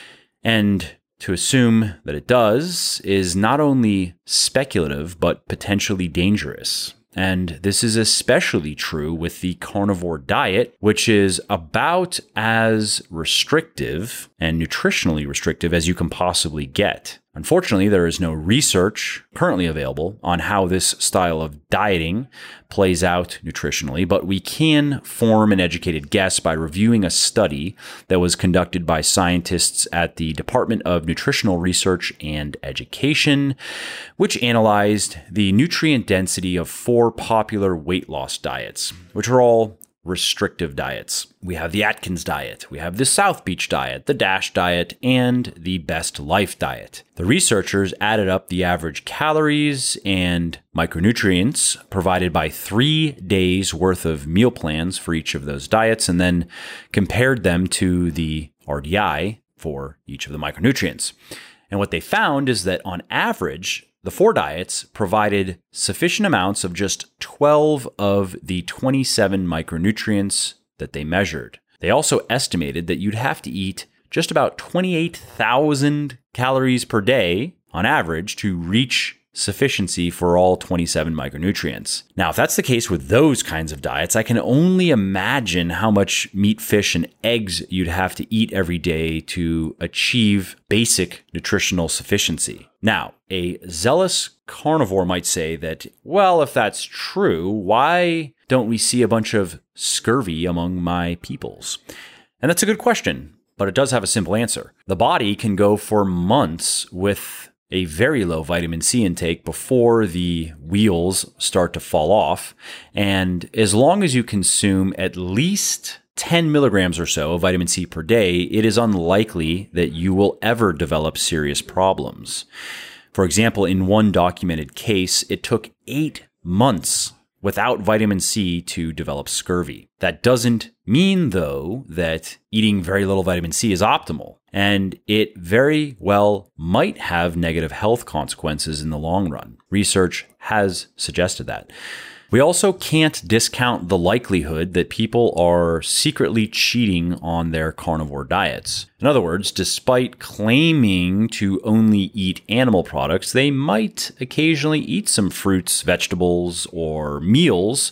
and to assume that it does is not only speculative, but potentially dangerous. And this is especially true with the carnivore diet, which is about as restrictive and nutritionally restrictive as you can possibly get. Unfortunately, there is no research currently available on how this style of dieting plays out nutritionally, but we can form an educated guess by reviewing a study that was conducted by scientists at the Department of Nutritional Research and Education, which analyzed the nutrient density of four popular weight loss diets, which are all restrictive diets. We have the Atkins diet, we have the South Beach diet, the DASH diet, and the Best Life diet. The researchers added up the average calories and micronutrients provided by three days worth of meal plans for each of those diets, and then compared them to the R D I for each of the micronutrients. And what they found is that on average, the four diets provided sufficient amounts of just twelve of the twenty-seven micronutrients that they measured. They also estimated that you'd have to eat just about twenty-eight thousand calories per day on average to reach sufficiency for all twenty-seven micronutrients. Now, if that's the case with those kinds of diets, I can only imagine how much meat, fish, and eggs you'd have to eat every day to achieve basic nutritional sufficiency. Now, a zealous carnivore might say that, well, if that's true, why don't we see a bunch of scurvy among my peoples? And that's a good question, but it does have a simple answer. The body can go for months with a very low vitamin C intake before the wheels start to fall off. And as long as you consume at least ten milligrams or so of vitamin C per day, it is unlikely that you will ever develop serious problems. For example, in one documented case, it took eight months without vitamin C to develop scurvy. That doesn't mean, though, that eating very little vitamin C is optimal, and it very well might have negative health consequences in the long run. Research has suggested that. We also can't discount the likelihood that people are secretly cheating on their carnivore diets. In other words, despite claiming to only eat animal products, they might occasionally eat some fruits, vegetables, or meals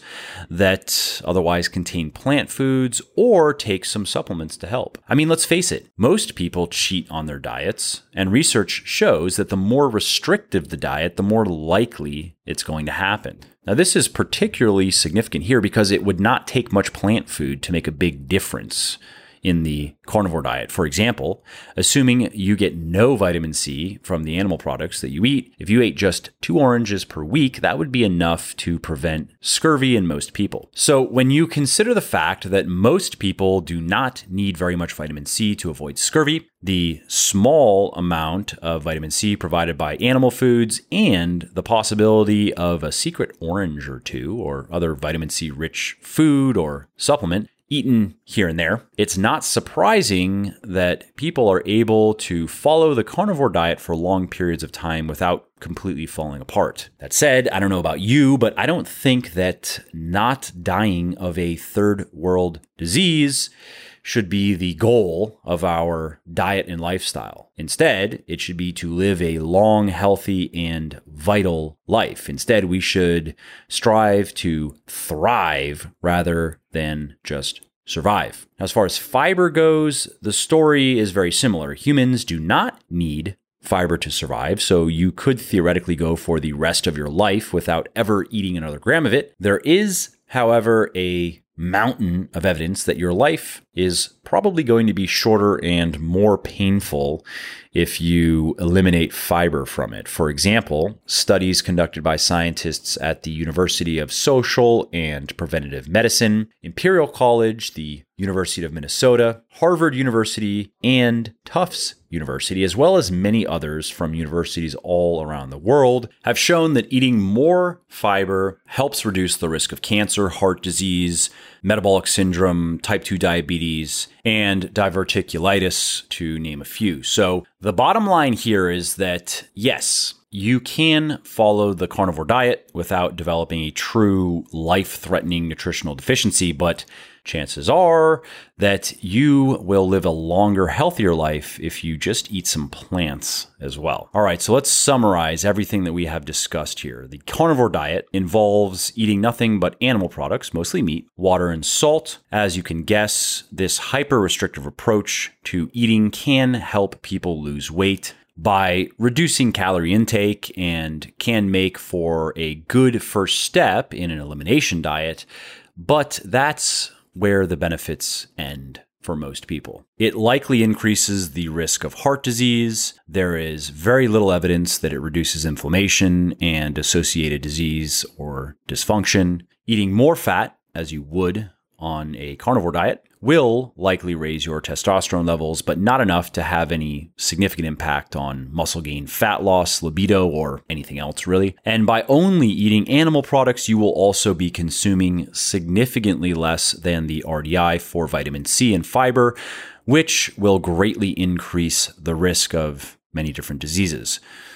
that otherwise contain plant foods, or take some supplements to help. I mean, let's face it, most people cheat on their diets, and research shows that the more restrictive the diet, the more likely it's going to happen. Now, this is particularly significant here because it would not take much plant food to make a big difference in the carnivore diet. For example, assuming you get no vitamin C from the animal products that you eat, if you ate just two oranges per week, that would be enough to prevent scurvy in most people. So when you consider the fact that most people do not need very much vitamin C to avoid scurvy, the small amount of vitamin C provided by animal foods, and the possibility of a secret orange or two or other vitamin C rich food or supplement eaten here and there, it's not surprising that people are able to follow the carnivore diet for long periods of time without completely falling apart. That said, I don't know about you, but I don't think that not dying of a third world disease should be the goal of our diet and lifestyle. Instead, it should be to live a long, healthy, and vital life. Instead, we should strive to thrive rather than just survive. As far as fiber goes, the story is very similar. Humans do not need fiber to survive, so you could theoretically go for the rest of your life without ever eating another gram of it. There is, however, a mountain of evidence that your life is probably going to be shorter and more painful if you eliminate fiber from it. For example, studies conducted by scientists at the University of Social and Preventative Medicine, Imperial College, the University of Minnesota, Harvard University, and Tufts University, as well as many others from universities all around the world, have shown that eating more fiber helps reduce the risk of cancer, heart disease, metabolic syndrome, type two diabetes, and diverticulitis, to name a few. So the bottom line here is that, yes, you can follow the carnivore diet without developing a true life-threatening nutritional deficiency, but chances are that you will live a longer, healthier life if you just eat some plants as well. All right, so let's summarize everything that we have discussed here. The carnivore diet involves eating nothing but animal products, mostly meat, water, and salt. As you can guess, this hyper-restrictive approach to eating can help people lose weight by reducing calorie intake and can make for a good first step in an elimination diet, but that's where the benefits end for most people. It likely increases the risk of heart disease. There is very little evidence that it reduces inflammation and associated disease or dysfunction. Eating more fat, as you would on a carnivore diet, will likely raise your testosterone levels, but not enough to have any significant impact on muscle gain, fat loss, libido, or anything else really. And by only eating animal products, you will also be consuming significantly less than the R D I for vitamin C and fiber, which will greatly increase the risk of many different diseases.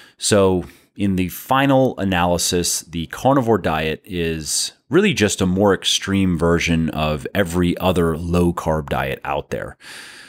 So in the final analysis, the carnivore diet is really just a more extreme version of every other low-carb diet out there.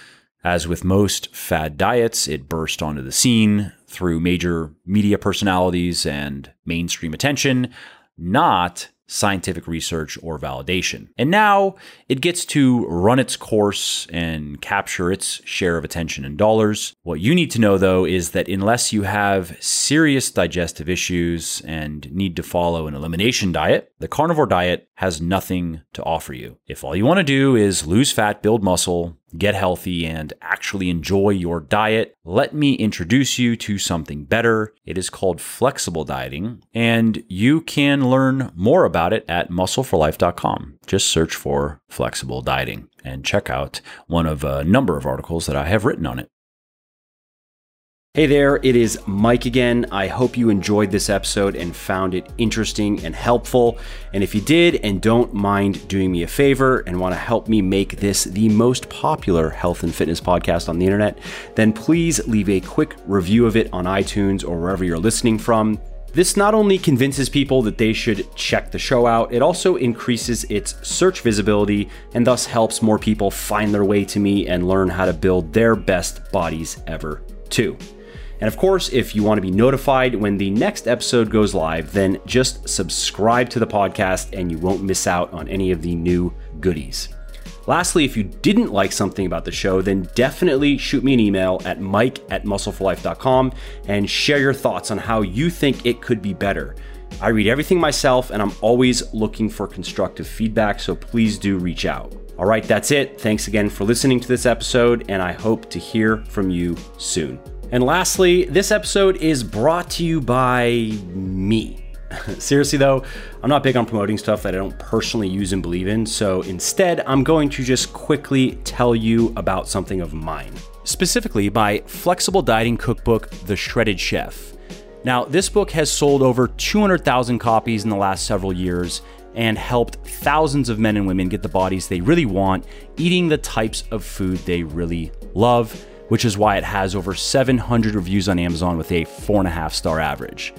As with most fad diets, it burst onto the scene through major media personalities and mainstream attention, not scientific research or validation. And now it gets to run its course and capture its share of attention and dollars. What you need to know, though, is that unless you have serious digestive issues and need to follow an elimination diet, the carnivore diet has nothing to offer you. If all you want to do is lose fat, build muscle, get healthy, and actually enjoy your diet, let me introduce you to something better. It is called flexible dieting, and you can learn more about it at muscle for life dot com. Just search for flexible dieting and check out one of a number of articles that I have written on it. Hey there, it is Mike again. I hope you enjoyed this episode and found it interesting and helpful. And if you did and don't mind doing me a favor and want to help me make this the most popular health and fitness podcast on the internet, then please leave a quick review of it on iTunes or wherever you're listening from. This not only convinces people that they should check the show out, it also increases its search visibility and thus helps more people find their way to me and learn how to build their best bodies ever too. And of course, if you want to be notified when the next episode goes live, then just subscribe to the podcast and you won't miss out on any of the new goodies. Lastly, if you didn't like something about the show, then definitely shoot me an email at mike at muscle for life dot com and share your thoughts on how you think it could be better. I read everything myself and I'm always looking for constructive feedback, so please do reach out. All right, that's it. Thanks again for listening to this episode, and I hope to hear from you soon. And lastly, this episode is brought to you by me. Seriously though, I'm not big on promoting stuff that I don't personally use and believe in, so instead I'm going to just quickly tell you about something of mine. Specifically, my flexible dieting cookbook, The Shredded Chef. Now, this book has sold over two hundred thousand copies in the last several years and helped thousands of men and women get the bodies they really want, eating the types of food they really love, which is why it has over seven hundred reviews on Amazon with a four and a half star average.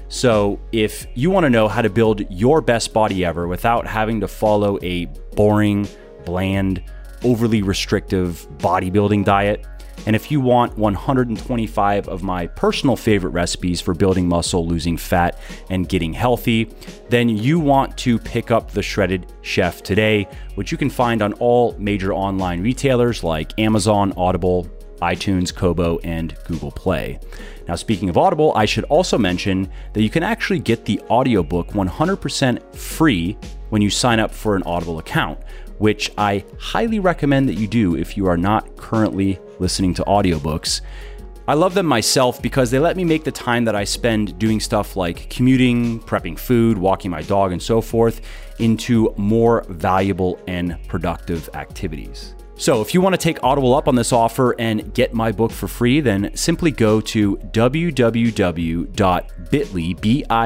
So if you want to know how to build your best body ever without having to follow a boring, bland, overly restrictive bodybuilding diet, and if you want one hundred twenty-five of my personal favorite recipes for building muscle, losing fat, and getting healthy, then you want to pick up The Shredded Chef today, which you can find on all major online retailers like Amazon, Audible, iTunes, Kobo, and Google Play. Now, speaking of Audible, I should also mention that you can actually get the audiobook one hundred percent free when you sign up for an Audible account, which I highly recommend that you do if you are not currently listening to audiobooks. I love them myself because they let me make the time that I spend doing stuff like commuting, prepping food, walking my dog, and so forth into more valuable and productive activities. So if you want to take Audible up on this offer and get my book for free, then simply go to w w w dot bit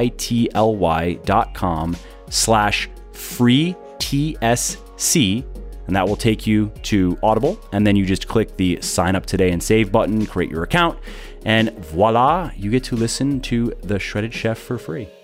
dot ly dot com slash free T S C, and that will take you to Audible. And then you just click the sign up today and save button, create your account, and voila, you get to listen to The Shredded Chef for free.